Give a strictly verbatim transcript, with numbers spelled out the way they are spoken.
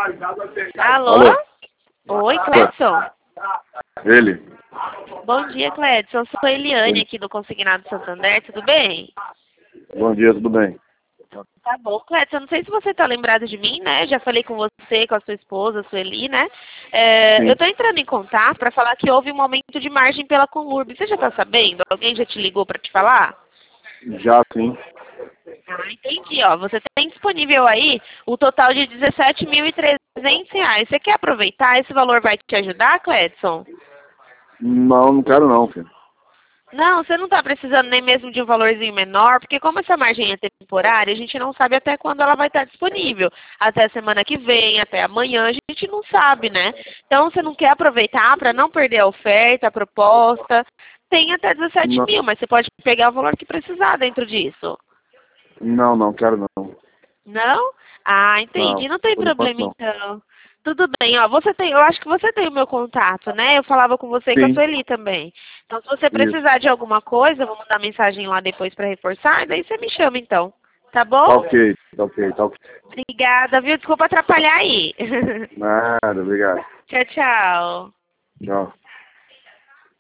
Alô? Alô? Oi, Cledson. Ele? Bom dia, Cledson. Eu sou a Eliane aqui do Consignado Santander, tudo bem? Bom dia, tudo bem? Tá bom, Cledson, não sei se você tá lembrado de mim, né? Já falei com você, com a sua esposa, a Sueli, né? É, eu tô entrando em contato para falar que houve um aumento de margem pela Conlurb. Você já tá sabendo? Alguém já te ligou para te falar? Já sim. Ah, entendi, ó. Você tem disponível aí o total de dezessete mil e trezentos reais. Você quer aproveitar? Esse valor vai te ajudar, Cledson? Não, não quero não, filho. Não, você não está precisando nem mesmo de um valorzinho menor, porque como essa margem é temporária, a gente não sabe até quando ela vai estar disponível. Até semana que vem, até amanhã, a gente não sabe, né? Então, você não quer aproveitar para não perder a oferta, a proposta. Tem até dezessete Não, mil, mas você pode pegar o valor que precisar dentro disso. não, não quero não. Não? Ah, Não, entendi. Não tem por enquanto problema, não. então. Tudo bem, ó. Você tem, eu acho que você tem o meu contato, né? Eu falava com você e com a Sim, Sueli também. Então, se você isso. precisar de alguma coisa, eu vou mandar mensagem lá depois para reforçar, e daí você me chama, então. Tá Tá bom? ok, tá ok, tá ok. Obrigada, viu? Desculpa atrapalhar aí. Nada, obrigado. Tchau, tchau. Tchau.